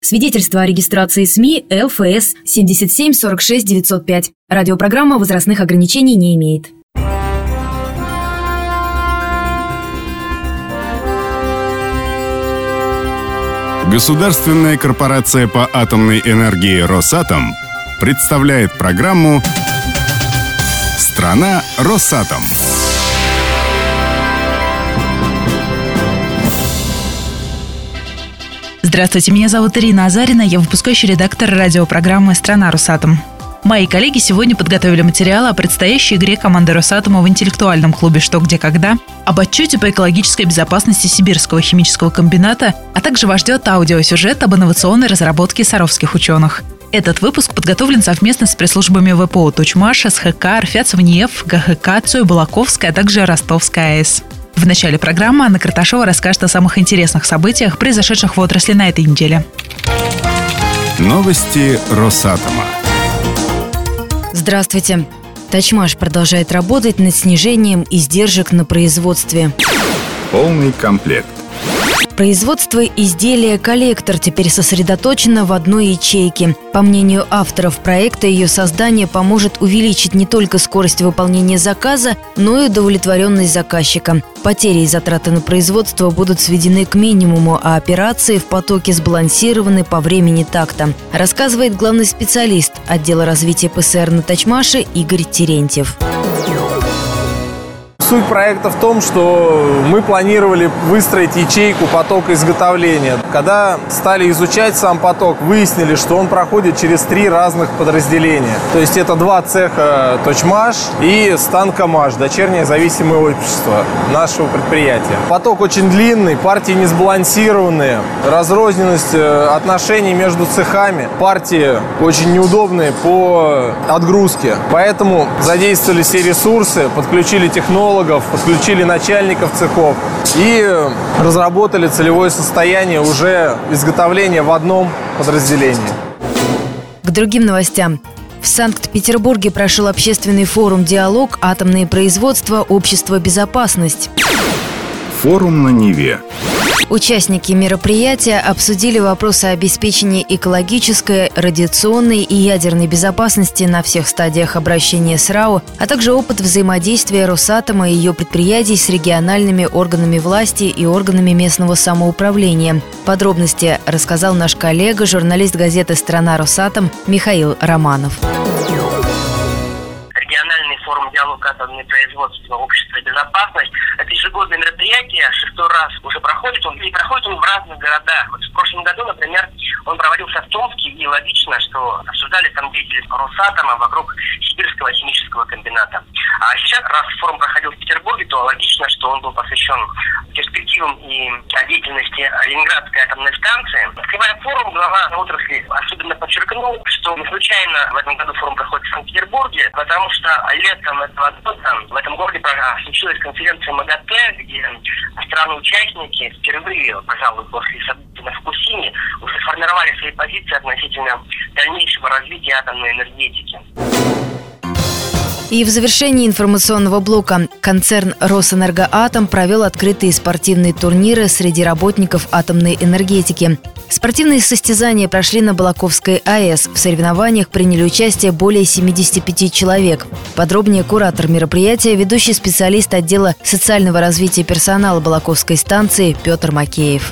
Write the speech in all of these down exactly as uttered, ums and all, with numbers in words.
Свидетельство о регистрации СМИ эл эф эс семь семь сорок шесть девятьсот пять. Радиопрограмма возрастных ограничений не имеет. Государственная корпорация по атомной энергии «Росатом» представляет программу «Страна Росатом». Здравствуйте, меня зовут Ирина Азарина, я выпускающий редактор радиопрограммы «Страна Росатом». Мои коллеги сегодня подготовили материалы о предстоящей игре команды Росатома в интеллектуальном клубе «Что, где, когда», об отчете по экологической безопасности Сибирского химического комбината, а также вас ждет аудиосюжет об инновационной разработке саровских ученых. Этот выпуск подготовлен совместно с пресс-службами вэ пэ о «Точмаш», эс ха ка, РФЯЦ-ВНИЭФ, гэ ха ка, Цой-Балаковская, а также Ростовская АЭС. В начале программы Анна Карташова расскажет о самых интересных событиях, произошедших в отрасли на этой неделе. Новости Росатома. Здравствуйте. Точмаш продолжает работать над снижением издержек на производстве. Полный комплект. Производство изделия «Коллектор» теперь сосредоточено в одной ячейке. По мнению авторов проекта, ее создание поможет увеличить не только скорость выполнения заказа, но и удовлетворенность заказчика. Потери и затраты на производство будут сведены к минимуму, а операции в потоке сбалансированы по времени такта, рассказывает главный специалист отдела развития пэ эс эр на Точмаше Игорь Терентьев. Суть проекта в том, что мы планировали выстроить ячейку потока изготовления. Когда стали изучать сам поток, выяснили, что он проходит через три разных подразделения. То есть это два цеха Точмаш и Станкомаш, дочернее зависимое общество нашего предприятия. Поток очень длинный, партии не сбалансированные, разрозненность отношений между цехами, партии очень неудобные по отгрузке. Поэтому задействовали все ресурсы, подключили технологов, подключили начальников цехов и разработали целевое состояние уже изготовления в одном подразделении. К другим новостям. В Санкт-Петербурге прошел общественный форум «Диалог. Атомные производства. Общество. Безопасность». Форум на Неве. Участники мероприятия обсудили вопросы обеспечения экологической, радиационной и ядерной безопасности на всех стадиях обращения с РАО, а также опыт взаимодействия Росатома и ее предприятий с региональными органами власти и органами местного самоуправления. Подробности рассказал наш коллега, журналист газеты «Страна Росатом» Михаил Романов. Форум «Диалог. Атомное производство. Общество. Безопасность». Это ежегодное мероприятие, шестой раз уже проходит. Он, и проходит он в разных городах. Вот в прошлом году, например, он проводился в Томске, и логично, что обсуждали там деятельность Росатома вокруг Сибирского химического комбината. А сейчас, раз форум проходил в Петербурге, то логично, что он был посвящен перспективам и деятельности Ленинградской атомной станции. Открывая форум, глава отрасли особенно подчеркнул, что не случайно в этом году форум проходит в Санкт-Петербурге, потому что летом этого года в этом городе случилась конференция МАГАТЭ, где страны-участники впервые, пожалуй, после событий на Фукусиме уже сформировали свои позиции относительно дальнейшего развития атомной энергетики. И в завершении информационного блока концерн «Росэнергоатом» провел открытые спортивные турниры среди работников атомной энергетики. Спортивные состязания прошли на Балаковской АЭС. В соревнованиях приняли участие более семидесяти пяти человек. Подробнее куратор мероприятия, ведущий специалист отдела социального развития персонала Балаковской станции Петр Макеев.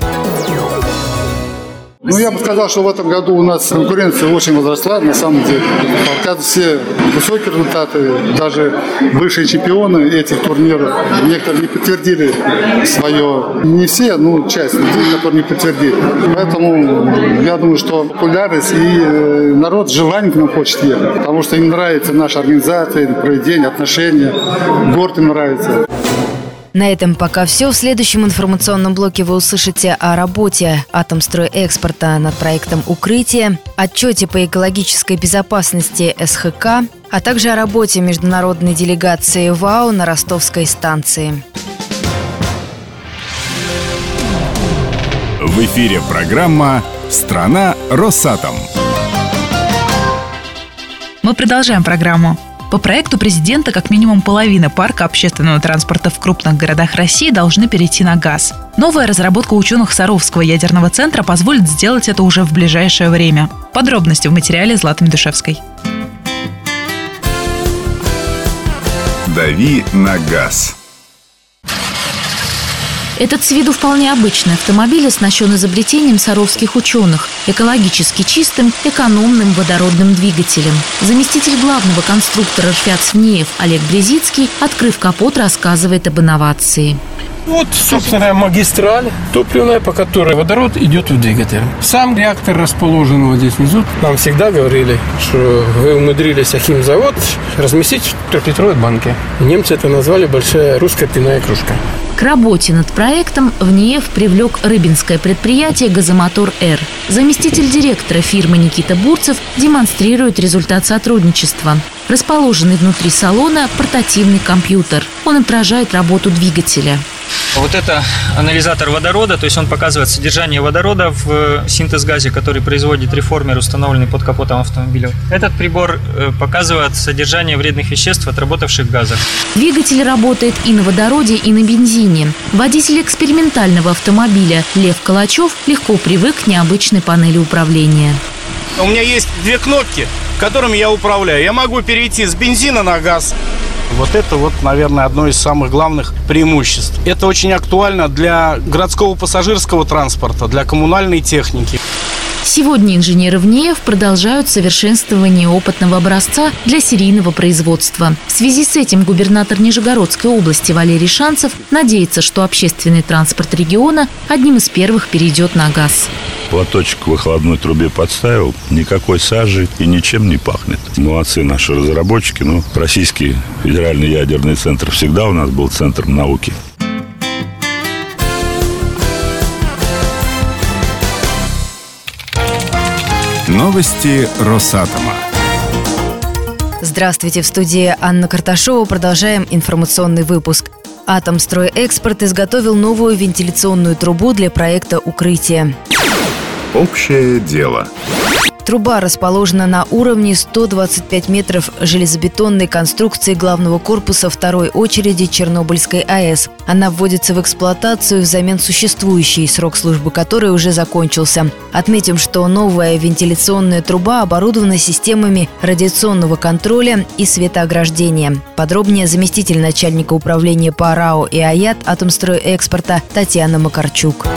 Ну, я бы сказал, что в этом году у нас конкуренция очень возросла, на самом деле. Показывают все высокие результаты, даже бывшие чемпионы этих турниров. Некоторые не подтвердили свое, не все, но часть людей, которые не подтвердили. Поэтому я думаю, что популярность и народ с желанием к нам хочет ехать, потому что им нравится наша организация, проведение, отношения, город им нравится. На этом пока все. В следующем информационном блоке вы услышите о работе Атомстройэкспорта над проектом «Укрытие», отчете по экологической безопасности эс ха ка, а также о работе международной делегации ВАО на Ростовской станции. В эфире программа «Страна Росатом». Мы продолжаем программу. По проекту президента как минимум половина парка общественного транспорта в крупных городах России должны перейти на газ. Новая разработка ученых Саровского ядерного центра позволит сделать это уже в ближайшее время. Подробности в материале Златы Медушевской. «Дави на газ». Этот с виду вполне обычный автомобиль оснащен изобретением саровских ученых – экологически чистым, экономным водородным двигателем. Заместитель главного конструктора «Фиат Свнеев» Олег Брезицкий, открыв капот, рассказывает об инновации. Вот, собственно, магистраль топливная, по которой водород идет в двигатель. Сам реактор расположен вот здесь внизу. Нам всегда говорили, что вы умудрились Ахимзавод разместить в трехлитровой банке. Немцы это назвали «большая русская пивная кружка». К работе над проектом ВНИЭФ привлек рыбинское предприятие «Газомотор-Р». Заместитель директора фирмы Никита Бурцев демонстрирует результат сотрудничества. Расположенный внутри салона портативный компьютер. Он отражает работу двигателя. Вот это анализатор водорода, то есть он показывает содержание водорода в синтез-газе, который производит реформер, установленный под капотом автомобиля. Этот прибор показывает содержание вредных веществ, отработавших в газах. Двигатель работает и на водороде, и на бензине. Водитель экспериментального автомобиля Лев Калачев легко привык к необычной панели управления. У меня есть две кнопки, которыми я управляю. Я могу перейти с бензина на газ. Вот это вот, наверное, одно из самых главных преимуществ. Это очень актуально для городского пассажирского транспорта, для коммунальной техники. Сегодня инженеры ВНИЭФ продолжают совершенствование опытного образца для серийного производства. В связи с этим губернатор Нижегородской области Валерий Шанцев надеется, что общественный транспорт региона одним из первых перейдет на газ. Платочек к выхлопной трубе подставил, никакой сажи и ничем не пахнет. Молодцы наши разработчики. Ну, Российский федеральный ядерный центр всегда у нас был центром науки. Новости Росатома. Здравствуйте, в студии Анна Карташова. Продолжаем информационный выпуск. «Атомстройэкспорт» изготовил новую вентиляционную трубу для проекта «Укрытие». Общее дело. Труба расположена на уровне сто двадцать пять метров железобетонной конструкции главного корпуса второй очереди Чернобыльской АЭС. Она вводится в эксплуатацию взамен существующей, срок службы которой уже закончился. Отметим, что новая вентиляционная труба оборудована системами радиационного контроля и светоограждения. Подробнее заместитель начальника управления по РАО и АЯТ «Атомстройэкспорта» Татьяна Макарчук.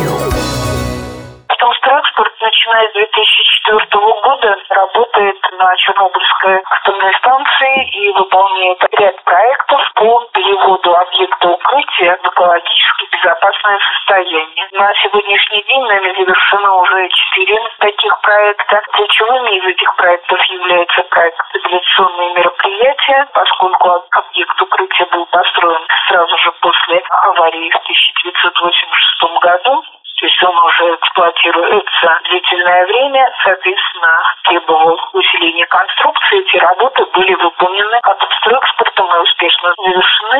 Начиная с две тысячи четвёртого года работает на Чернобыльской атомной станции и выполняет ряд проектов по переводу объекта укрытия в экологически безопасное состояние. На сегодняшний день нами завершено уже четыре таких проекта. Ключевыми из этих проектов является проект «Стабилизационные мероприятия», поскольку объект укрытия был построен сразу же после аварии в тысяча девятьсот восемьдесят шестом году. То есть он уже эксплуатируется длительное время, соответственно, требовал усиления конструкции. Эти работы были выполнены Атомстройэкспортом и успешно завершены.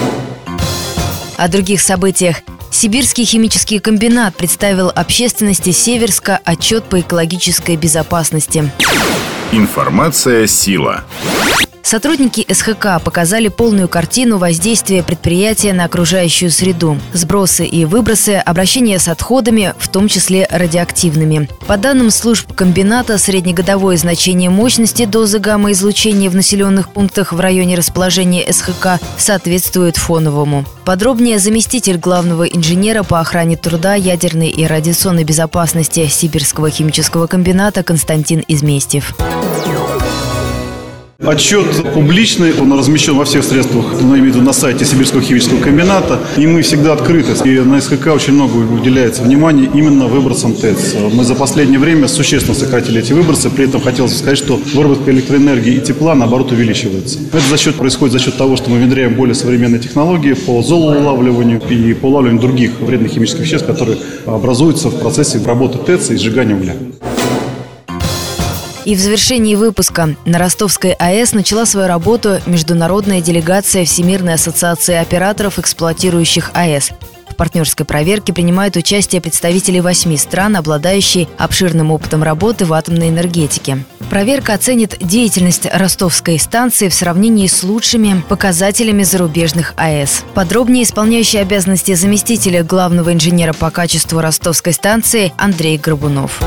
О других событиях. Сибирский химический комбинат представил общественности Северска отчет по экологической безопасности. Информация «Сила». Сотрудники эс ха ка показали полную картину воздействия предприятия на окружающую среду. Сбросы и выбросы, обращение с отходами, в том числе радиоактивными. По данным служб комбината, среднегодовое значение мощности дозы гамма-излучения в населенных пунктах в районе расположения эс ха ка соответствует фоновому. Подробнее заместитель главного инженера по охране труда, ядерной и радиационной безопасности Сибирского химического комбината Константин Изместьев. Отчет публичный, он размещен во всех средствах, ну, имею в виду на сайте Сибирского химического комбината, и мы всегда открыты. И на эс ха ка очень много уделяется внимания именно выбросам ТЭЦ. Мы за последнее время существенно сократили эти выбросы, при этом хотелось сказать, что выработка электроэнергии и тепла, наоборот, увеличивается. Это за счет, происходит за счет того, что мы внедряем более современные технологии по золоулавливанию и по улавливанию других вредных химических веществ, которые образуются в процессе работы ТЭЦ и сжигания угля. И в завершении выпуска на Ростовской АЭС начала свою работу международная делегация Всемирной ассоциации операторов, эксплуатирующих АЭС. В партнерской проверке принимают участие представители восьми стран, обладающие обширным опытом работы в атомной энергетике. Проверка оценит деятельность ростовской станции в сравнении с лучшими показателями зарубежных АЭС. Подробнее исполняющий обязанности заместителя главного инженера по качеству ростовской станции Андрей Горбунов.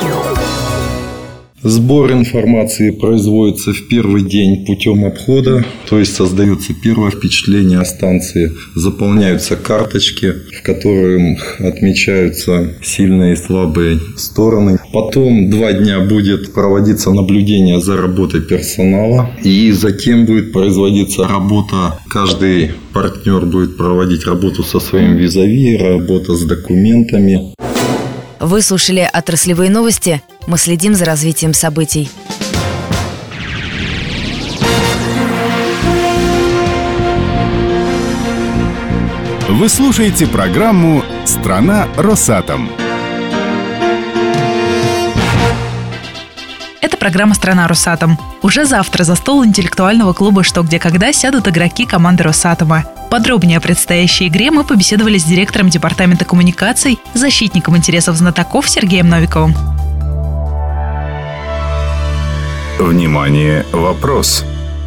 Сбор информации производится в первый день путем обхода, то есть создается первое впечатление о станции, заполняются карточки, в которых отмечаются сильные и слабые стороны. Потом два дня будет проводиться наблюдение за работой персонала, и затем будет производиться работа. Каждый партнер будет проводить работу со своим визави, работа с документами. Вы слушали отраслевые новости. Мы следим за развитием событий. Вы слушаете программу «Страна Росатом». Это программа «Страна Росатом». Уже завтра за стол интеллектуального клуба «Что, где, когда» сядут игроки команды Росатома. Подробнее о предстоящей игре мы побеседовали с директором департамента коммуникаций, защитником интересов знатоков Сергеем Новиковым. Внимание, вопрос.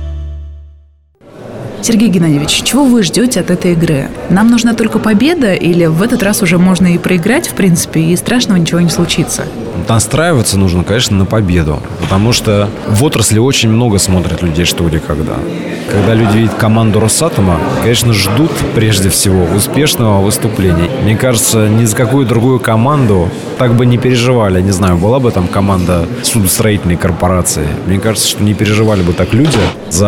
Сергей Геннадьевич, чего вы ждете от этой игры? Нам нужна только победа или в этот раз уже можно и проиграть, в принципе, и страшного ничего не случится? Настраиваться нужно, конечно, на победу, потому что в отрасли очень много смотрят людей «Что, где, когда». Когда люди видят команду Росатома, конечно, ждут прежде всего успешного выступления. Мне кажется, ни за какую другую команду так бы не переживали. Не знаю, была бы там команда судостроительной корпорации. Мне кажется, что не переживали бы так люди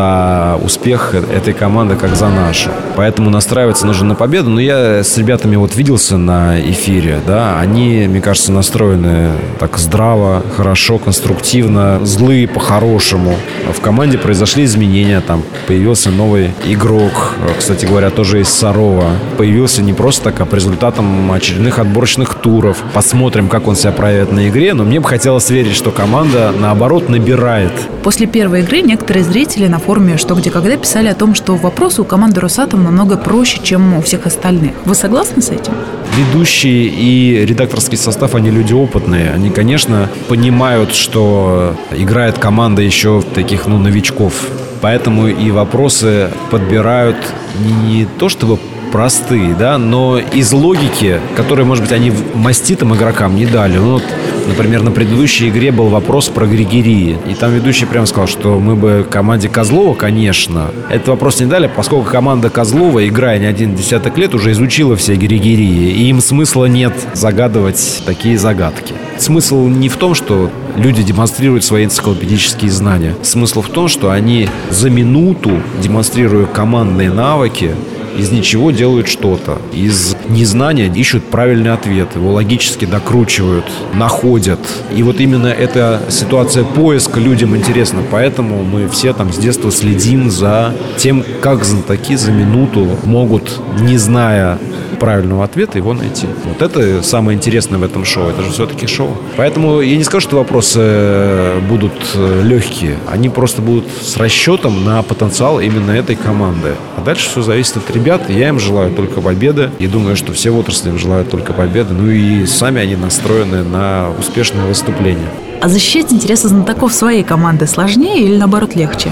за успех этой команды, как за нашу. Поэтому настраиваться нужно на победу. Но я с ребятами вот виделся на эфире, да, они, мне кажется, настроены так здраво, хорошо, конструктивно, злые по-хорошему. В команде произошли изменения, там появился новый игрок, кстати говоря, тоже из Сарова. Появился не просто так, а по результатам очередных отборочных туров. Посмотрим, как он себя проявит на игре, но мне бы хотелось верить, что команда, наоборот, набирает. После первой игры некоторые зрители на форуме «Что, где, когда» писали о том, что вопросы у команды Росатом намного проще, чем у всех остальных. Вы согласны с этим? Ведущие и редакторский состав, они люди опытные. Они, конечно, понимают, что играет команда еще таких, ну, новичков. Поэтому и вопросы подбирают не то чтобы простые, да, но из логики, которые, может быть, они маститым игрокам не дали. Ну, вот, например, на предыдущей игре был вопрос про Григории. И там ведущий прямо сказал, что мы бы команде Козлова, конечно, этот вопрос не дали, поскольку команда Козлова, играя не один десяток лет, уже изучила все Григории. И им смысла нет загадывать такие загадки. Смысл не в том, что люди демонстрируют свои энциклопедические знания. Смысл в том, что они за минуту, демонстрируя командные навыки, из ничего делают что-то. Из незнания ищут правильный ответ. Его логически докручивают, находят. И вот именно эта ситуация поиска людям интересна. Поэтому мы все там с детства следим за тем, как знатоки за минуту могут, не зная правильного ответа, его найти. Вот это самое интересное в этом шоу. Это же все-таки шоу. Поэтому я не скажу, что вопросы будут легкие. Они просто будут с расчетом на потенциал именно этой команды. А дальше все зависит от ребят. Я им желаю только победы. И думаю, что все в отрасли им желают только победы. Ну и сами они настроены на успешное выступление. А защищать интересы знатоков своей команды сложнее или, наоборот, легче?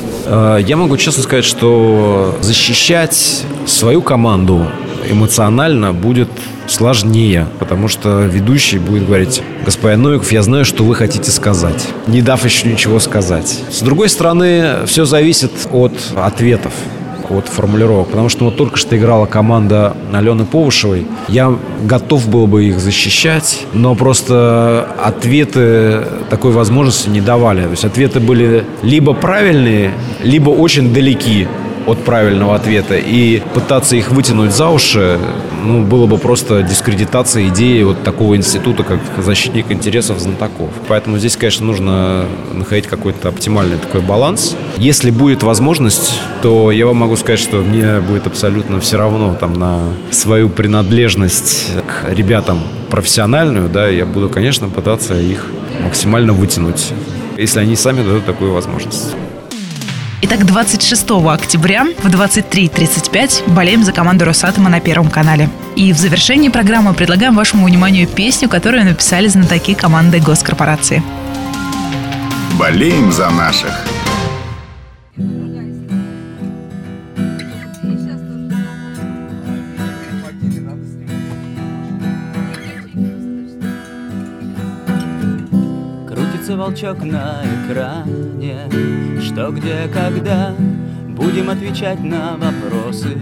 Я могу честно сказать, что защищать свою команду эмоционально будет сложнее, потому что ведущий будет говорить: господин Новиков, я знаю, что вы хотите сказать, не дав еще ничего сказать. С другой стороны, все зависит от ответов, от формулировок, потому что вот только что играла команда Алены Повышевой. Я готов был бы их защищать, но просто ответы такой возможности не давали. То есть ответы были либо правильные, либо очень далеки от правильного ответа, и пытаться их вытянуть за уши, ну, было бы просто дискредитация идеи вот такого института, как защитник интересов знатоков. Поэтому здесь, конечно, нужно находить какой-то оптимальный такой баланс. Если будет возможность, то я вам могу сказать, что мне будет абсолютно все равно там на свою принадлежность к ребятам профессиональную, да, я буду, конечно, пытаться их максимально вытянуть, если они сами дадут такую возможность. Итак, двадцать шестого октября в двадцать три тридцать пять болеем за команду Росатома на Первом канале. И в завершении программы предлагаем вашему вниманию песню, которую написали знатоки команды госкорпорации. Болеем за наших. Крутится волчок на экране. Что, где, когда будем отвечать на вопросы.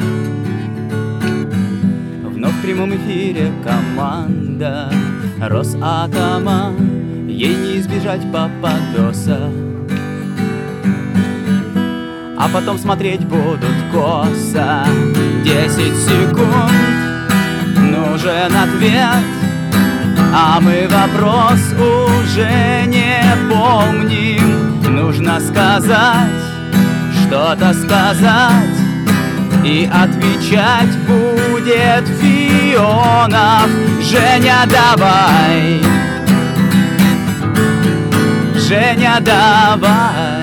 Вновь в прямом эфире команда Росатома. Ей не избежать попадоса. А потом смотреть будут косо. Десять секунд, нужен ответ, а мы вопрос уже не помним. Нужно сказать, что-то сказать, и отвечать будет Фионов. Женя, давай, Женя, давай.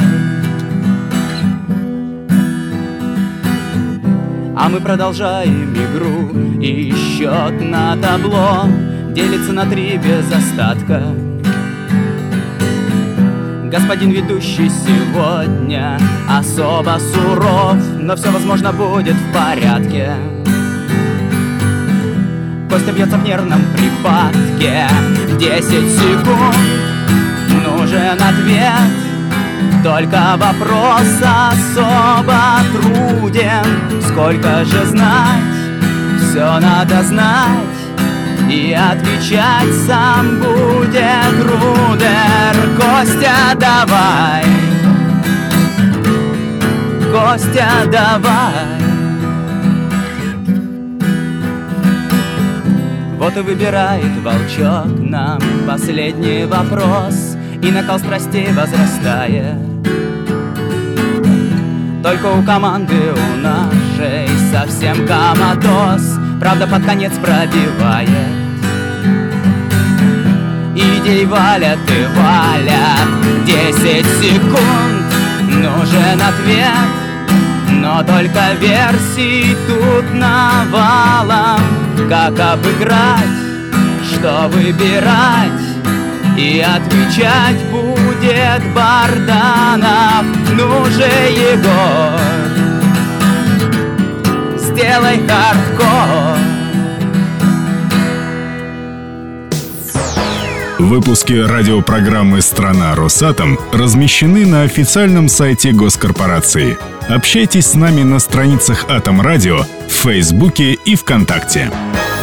А мы продолжаем игру, и счет на табло делится на три без остатка. Господин ведущий сегодня особо суров, но все, возможно, будет в порядке. Костя бьется в нервном припадке. Десять секунд, нужен ответ, только вопрос особо труден. Сколько же знать, все надо знать, и отвечать сам будет Рудер. Костя, давай, Костя, давай. Вот и выбирает волчок нам последний вопрос, и накал страстей возрастает. Только у команды у нашей совсем коматоз, правда под конец пробивает. Идей валят и валят. Десять секунд, нужен ответ, но только версий тут навалом. Как обыграть, что выбирать, и отвечать будет Барданов. Ну же, Егор, сделай хардкор. Выпуски радиопрограммы «Страна Росатом» размещены на официальном сайте госкорпорации. Общайтесь с нами на страницах Атом Радио в Фейсбуке и ВКонтакте.